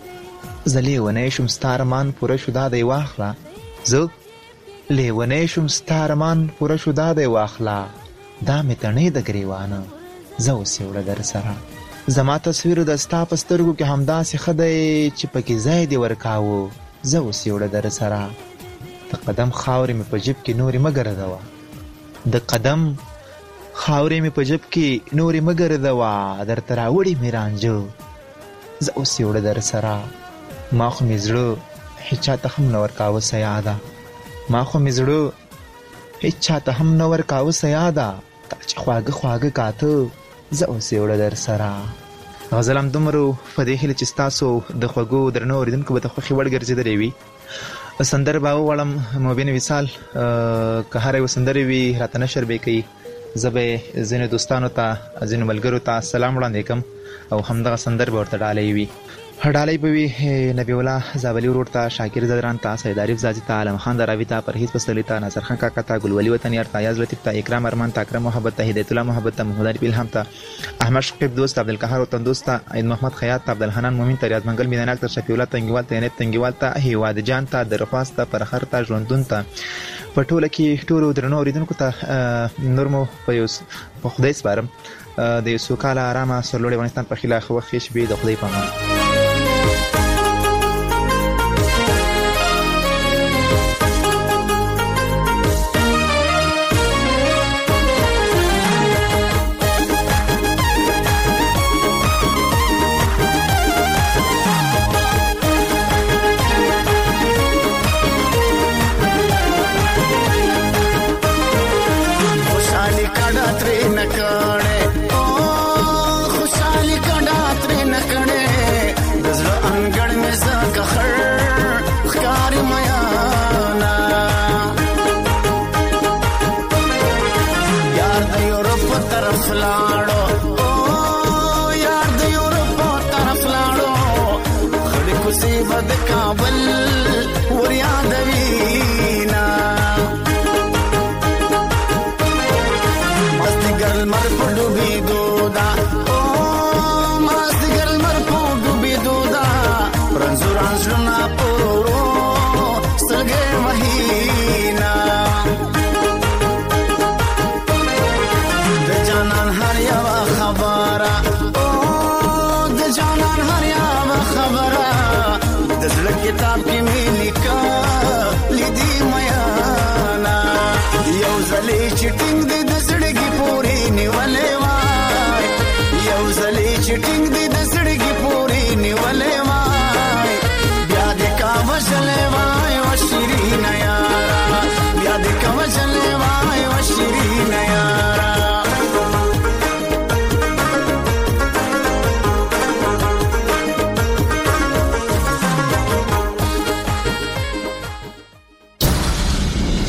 زه لیونی شوم ستا ارمان پوره شو دا دی واخله زه لیونی شوم ستا ارمان پوره شو دا دی واخله دا مې تڼۍ د ګریوانه زه اوس یې وړه در سره زما تصویر د ستا په سترګو کې همداسې ښه دی چې پکې ځای دې ورکاوه زه اوس یې وړه در سره د قدم خاورې مې په جیب کې نورې مه ګرځوه د قدم خاورې مې په جیب کې نورې مه ګرځوه درته راوړې مې رانجه زه اوس یې وړه در سره ما خو مې زړه هېچ چاته هم نه ورکاوه سیاده ما خو مې زړه هېچ چاته هم نه ورکاوه سیاده تا چې خواږه خواږه کاته زه اوس یې وړه در سره. غزل همدومره په دې هیله چې ستاسو د خوږو درنو اورېدونکو به د خوښې وړ ګرځېدلی وي. سندره به وواړم مبین وصال که هره یوه سندرې وي راته نشر به یې کوي زه به یې ځینو دوستانو ته ځینو ملګرو ته سلام وړاندې کړم او همدغه سندر به ورته ډالۍ وي. ډالۍ به وي نبی الله زابلي ورور ته، شاکر زدران ته، سید عارف زاځي ته، عالم خان دراوي ته، پرهیز پسرلي ته، ناصر خان کاکا ته، ګلولي وطنیار ته، ایاز لطیف ته، اکرام ارمان ته، اکرم محبت ته، هدایت الله محبت ته، محمد علي الهام ته، احمد شقیب دوست، عبدالقهار وطن دوست ته، عید محمد خیاط ته، عبدالحنان مومن ته، ریاض منګل میدانک ته، شفیع الله تنګیوال ته، عنایت تنګیوال ته، هیواد جان ته، درخواست ته، پرخر ته، ژوندون ته، په ټوله کې ټولو درنو اورېدونکو ته نور مو په خدای سپارم د یو سوکاله ارامه سرلوړي افغانستان په خیله ښه وخت ښې شپې د خدای په امان. خوشحالي کړه زلې چټینګ دې